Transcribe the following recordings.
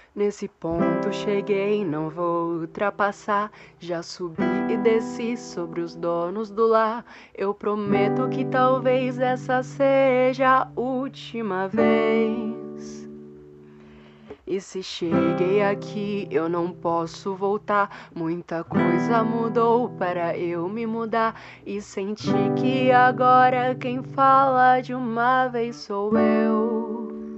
Nesse ponto cheguei, não vou ultrapassar. Já subi e desci sobre os donos do lar. Eu prometo que talvez essa seja a última vez. E se cheguei aqui, eu não posso voltar. Muita coisa mudou para eu me mudar. E senti que agora quem fala de uma vez sou eu.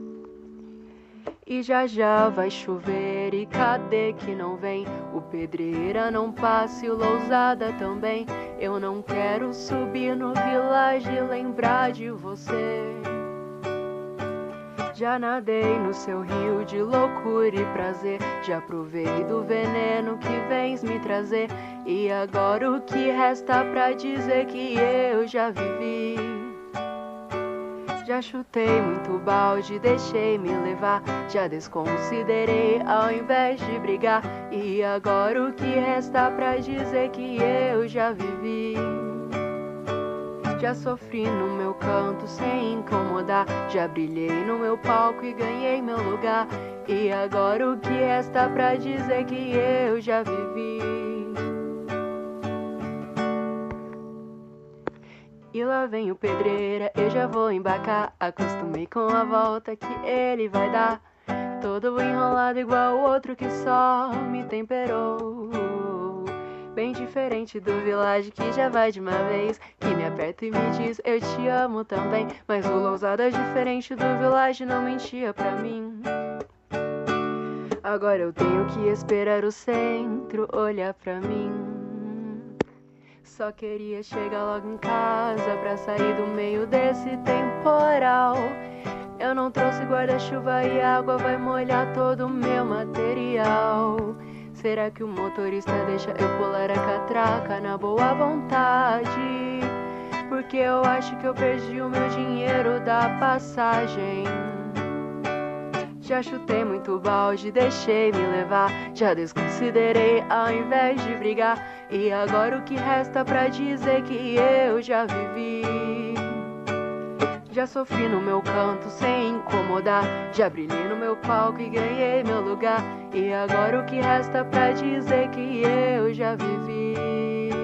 E já já vai chover e cadê que não vem? O Pedreira não passa e o Lousada também. Eu não quero subir no Village e lembrar de você. Já nadei no seu rio de loucura e prazer. Já provei do veneno que vens me trazer. E agora o que resta pra dizer que eu já vivi? Já chutei muito balde, deixei me levar. Já desconsiderei ao invés de brigar. E agora o que resta pra dizer que eu já vivi? Já sofri no meu canto sem incomodar. Já brilhei no meu palco e ganhei meu lugar. E agora o que resta pra dizer que eu já vivi? E lá vem o Pedreira, eu já vou embarcar. Acostumei com a volta que ele vai dar. Todo enrolado igual o outro que só me temperou. Bem diferente do Village que já vai de uma vez. Que me aperta e me diz eu te amo também. Mas o Lousada diferente do Village não mentia pra mim. Agora eu tenho que esperar o centro olhar pra mim. Só queria chegar logo em casa pra sair do meio desse temporal. Eu não trouxe guarda-chuva e água vai molhar todo o meu material. Será que o motorista deixa eu pular a catraca na boa vontade? Porque eu acho que eu perdi o meu dinheiro da passagem. Já chutei muito balde, deixei me levar. Já desconsiderei ao invés de brigar. E agora o que resta pra dizer que eu já vivi? Já sofri no meu canto sem incomodar. Já brilhei no meu palco e ganhei meu lugar. E agora o que resta pra dizer que eu já vivi?